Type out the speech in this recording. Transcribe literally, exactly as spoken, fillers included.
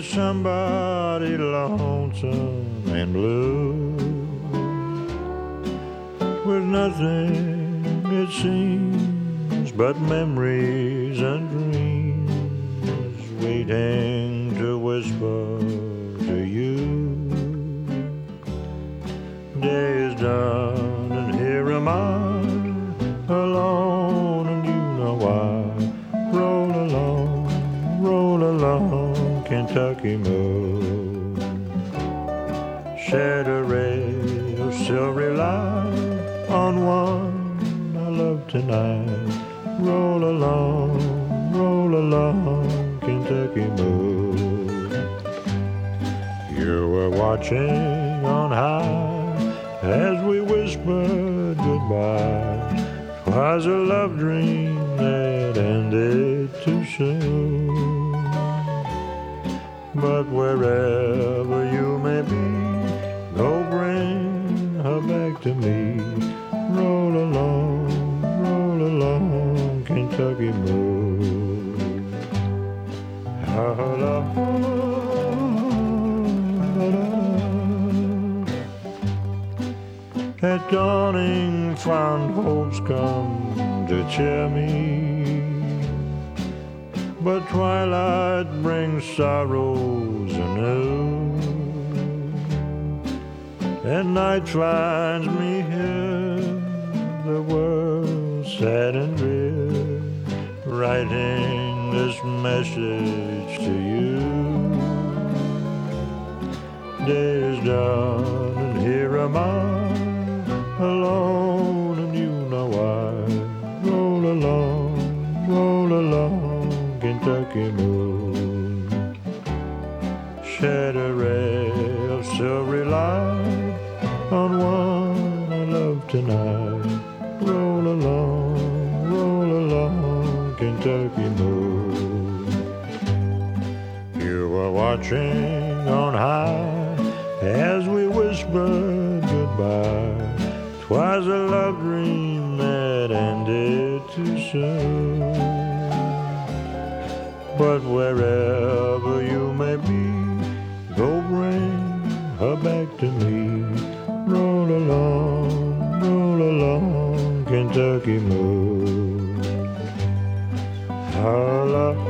somebody lonesome and blue, with nothing it seems but memories and dreams waiting to whisper to you. Day is done and here am I, alone, and you know why. Roll along, roll along, Kentucky moon. Shed a ray of silvery light on one I love tonight. Roll along, roll along, Kentucky moon. You were watching on high as we whispered goodbye. 'Twas a love dream that ended too soon. But wherever you may be, go bring her back to me. Roll along, roll along, Kentucky moon. La, la, la, la. At dawning fond hopes come to cheer me, but twilight brings sorrows anew, and night finds me here, the world sad and drear, writing this message to you. Day is done and here am I, alone, and you know why. Roll along, roll along, Kentucky moon. Shed a ray of silvery light on one I love tonight. Roll along, roll along, Kentucky moon. You were watching on high as we whispered goodbye. 'Twas a love dream that ended too soon. But wherever you may be, go bring her back to me. Roll along, roll along, Kentucky moon. La, la,